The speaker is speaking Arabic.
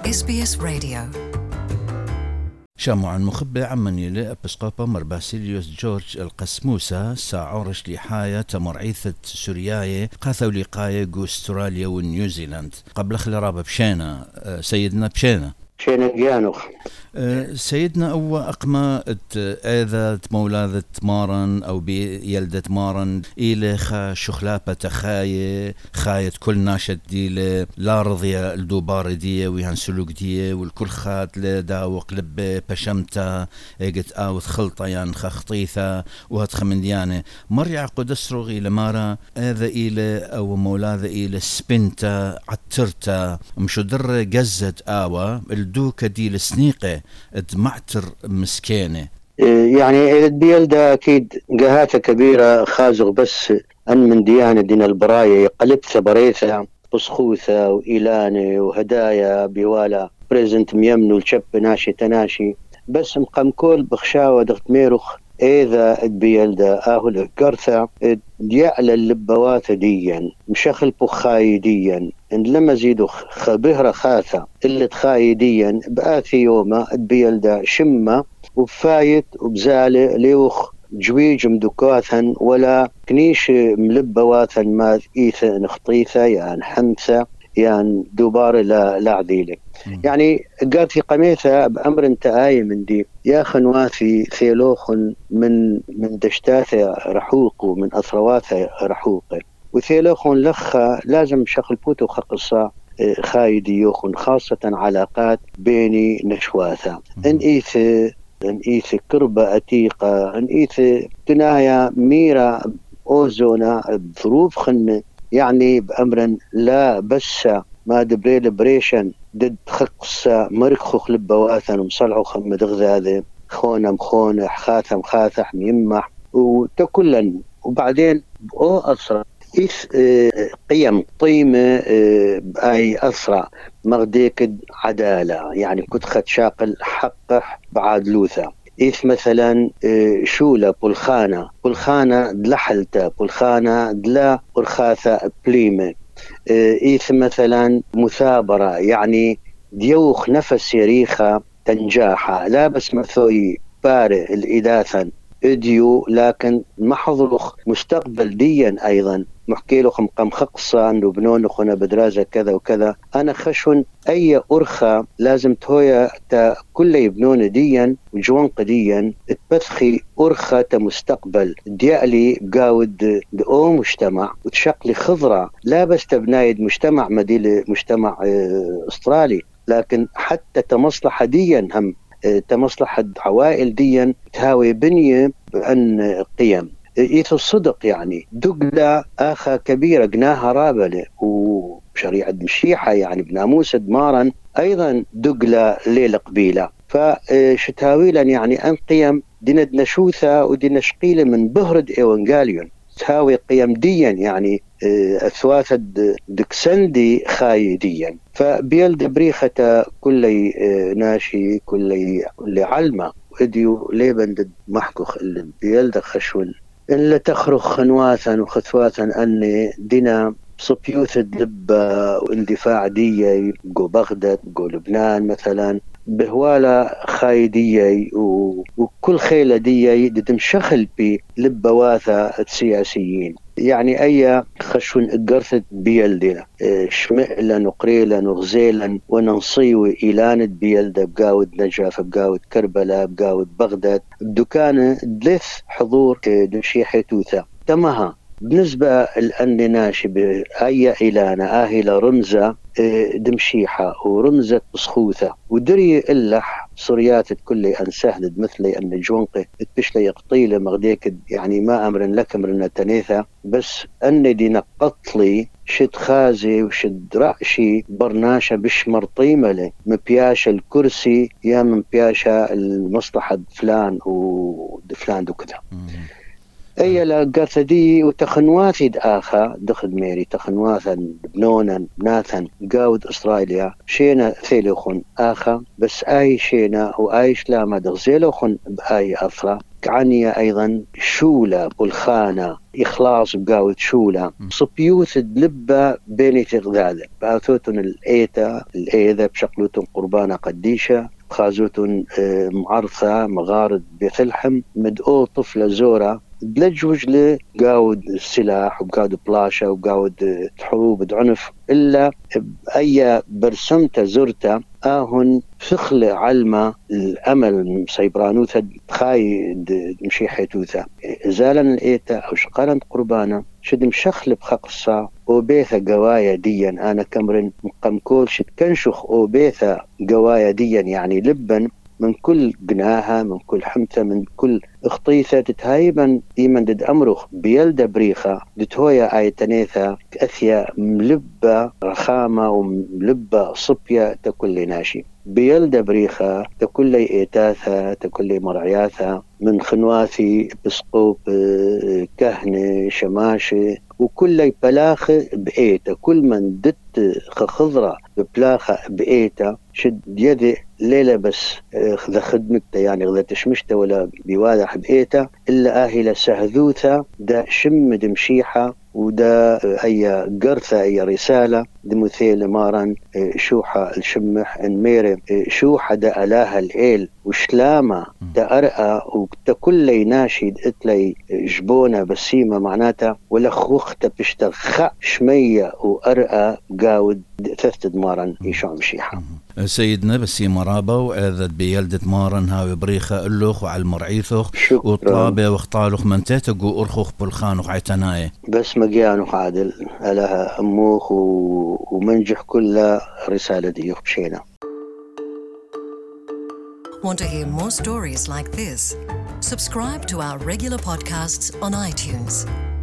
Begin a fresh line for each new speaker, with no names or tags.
SBS Radio.
شامع المخبئ عمن يلي أبسقوبا مرباسيليوس جورج القسموسة ساعورش لحاية تمرعيثة سورياية قاثو لقاية أستراليا ونيوزيلاند قبل خلرابة بشينا سيدنا بشينا
جيانوخ
سيدنا أو أقمى إذا مولاذة مارن أو بيلدة مارن إلى شخلابة خاية كل ناشد دي لا رضية الدوبار دي ويهان سلوك دي والكل خات لدا وقلب بشمتا قد آوث خلطة يعني خطيثة وهتخ من ديانة مريع قدسرغ إلى مارا إذا إلى أو مولاذة إلى سبنتا عترتا مشدر جزت آوى الدوكة دي لسنيقة معتر مسكينة
يعني البيلدة أكيد جهات كبيرة خازق بس أن من ديانة دين البراية قلبت بريثة بصخوثة وإيلانة وهدايا بيوالا بريزنت ميمنو الشب ناشي تناشي بس مقام كل بخشاوة دغت ميرخ إذا البيلدة آهل القرثة ديعلى اللبوات ديا مشخل بخاي ديا إن لما زيدو خبهرة خاثة اللي تخاي ديا بآثي يوما البيلدة شمة وبفايت وبزالة ليوخ جويج مدكاثا ولا كنيش ملبواتها ما إيثا نخطيثة يعني حمثة يعني دوبار لا عديلة يعني قال في قميثة بأمر انتهاي من دي يا خنواثي ثيلوخ من دشتاثة رحوق ومن أثرواثة رحوق وثيلوخ لخا لازم شخل بوتو خقصة خايدي يوخن خاصة علاقات بيني نشواثة ان إيث كربة أتيقة ان إيث تنايا ميرا أوزونا بظروف خن يعني بأمر لا بس ما دبريل بريشن دد خقصة مرخخ لبواثن ومصلعو خمد غذاذي خونة مخونة خاثم خاثح ميمح وتكلا وبعدين أو أسرع إيث قيم طيمة بأي أسرع مغديك عدالة يعني كنت خد شاقل حقه بعد لوثة إيث مثلا شولة بلخانة دلحلتة بلخانة دلا أرخاثة بليمة إيث مثلا مثابرة يعني ديوخ نفس يريخة تنجاحة لا بس مثوي بارئ الإداثا اديو لكن محضرخ مستقبل ديا أيضا محكي لكم قم خقصة أنه بنون خنا بدرازة كذا وكذا أنا خشون أي أرخة لازم تهويا تا كل يبنون ديا وجوان قديا تبثخي أرخة مستقبل ديالي قاود دو مجتمع وتشقلي خضرة لا بس تبنايد مجتمع مديل مجتمع أسترالي لكن حتى تمصلحة ديا هم تمصلحة عوائل ديا تهاوي بنية بأن قيم إيث الصدق يعني دقلة آخا كبيرة قناها رابلة وشريعة مشيحة يعني بناموس دمارا أيضا دقلة ليلة قبيلة فشتاويلا يعني أن قيم دينا نشوثة ودينا شقيلة من بهرد إيوانجاليون تهاوي قيم ديا يعني أثواثة دكسندي خايديا فبيلد بريخة كل ناشي كل علمة وديو ليبن دد محكوخ اللي بيلد خشون إلا تخرخ خنواثا وخثواثا أني دينا صبيوث الدبة واندفاع دي جو بغداد جو لبنان مثلا بهوالا خايدية وكل خيلة دي تمشخل بي لبواثا السياسيين يعني أي خشون اقرثت بيلدنا شمئلا نقريلا نغزيلا وننصيوي إيلانت بيلدة بقاود نجاف بقاود كربلاء بقاود بغداد بدكانة دلث حضور دمشيحة توثا تمها بالنسبة لأني ناشي بأي إيلانة آهلة رمزة دمشيحة ورمزة بصخوثة ودري إلح صريات كل أن سهدد مثلي أن جونقي تبشلي يقطيلة مغديك يعني ما أمر لك أمرنا تنيثة بس أني دي نقطلي شد خازي وشد رأشي برناشة بش مرطيمة لي مبياشة الكرسي يا مبياشة المصلحة فلان ودفلان دو كذا أي لا قرث دي وتخنواثي آخا دخل ميري تخنواثا بنونا بناثا قاود أستراليا شينا ثيلوخن آخا بس آي شينا وآي شلاما دغزيلوخن بآي أفرا كعنية أيضا شولة بالخانة إخلاص بقاود شولة صبيوث دلبة بيني تغذاذة باثوتن الإيذا بشقلوتن قربانة قديشة خازوتن معرثة مغارد بثلحم مدعو طفلة زورة بلجوج لقاود السلاح وقاود بلاشة وقاود حروب عنف إلا أي برسمته زرته آهن فخل علمة الأمل سيبرانوثا خاي مشي حيتوثا زالا الإيتا أو شقالا قربانا شد مشخل بخقصة وبيثا قوايا ديا أنا كمرن مقمكول شد كنشخ وبيثا قوايا ديا يعني لبا من كل قناها من كل حمثة من كل اخطيثة تتهايبا ديما دد أمرخ بيلدى بريخة دتهويا آيتانيثا كأثيا ملبة رخامة وملبة صبية تكل ناشي بيلدى بريخة تكل إيتاثا تكل مرعياثا من خنواثي بسقوب كهنة شماشة وكل بلاخ بإيتا كل من دت خضرة ببلاخة بإيتا شد يدي ليلة بس خذ خدمك يعني غذا تشمشته ولا بواضح بإيتا إلا آهلة سهذوثة دا شم دمشيحة ودا أي قرثة أي رسالة دمثيل مارن شوحة الشمح الميري شوحة دا ألاها الإيل وشلامة دا أرقى وتكل ناشد إتلي جبونة بسيمة معناتها ولا خوخت بشتغ شمية وأرقى قاود ثثت مارن يشعم شيحة
سيدنا بسي مرابة وآذت بيلدة مارن هاوي بريخة اللوخ وعلى المرعيثوخ وطلابة واختالوخ من تاتقو أرخوخ بالخانوخ عيتناي
بس مجيانوخ عادل ألها أموخ ومنجح كل رسالة دي يخبشينا.
Want to hear more stories like this? Subscribe to our regular podcasts on iTunes.